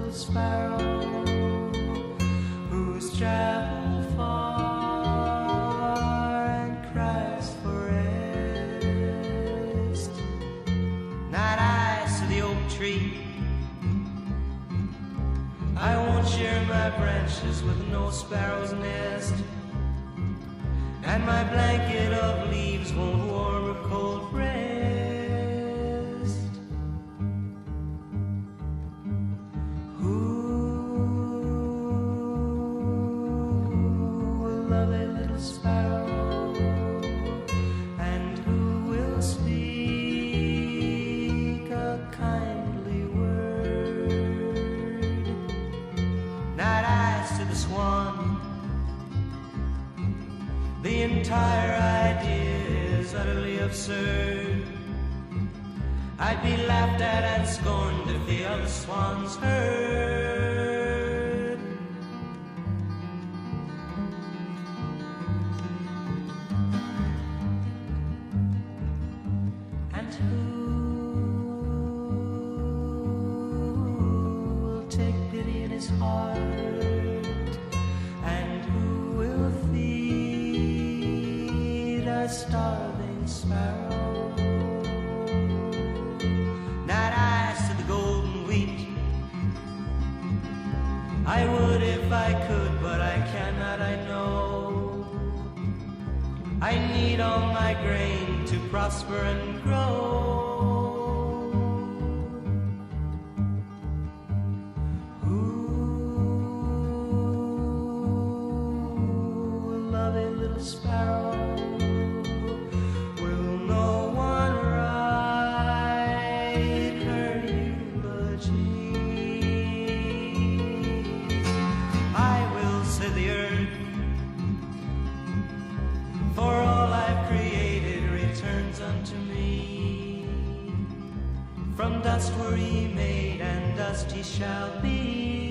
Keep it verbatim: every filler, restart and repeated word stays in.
little sparrow who's traveled far and cries for rest. Night eyes to the oak tree, I won't share my branches with no sparrow's nest, and my blanket of leaves won't warm a cold breast. Love a little sparrow, and who will speak a kindly word. Night eyes to the swan, the entire idea is utterly absurd. I'd be laughed at and scorned if the other swans heard. Who will take pity in his heart, and who will feed a starving sparrow? Night eyes to the golden wheat, I would if I could, but I cannot, I know. I need all my grain to prosper and grow. Who will love a little sparrow? Will no one write her eulogy? I will, say the earth, for all I've created returns unto me. From dust were he made, and dust he shall be.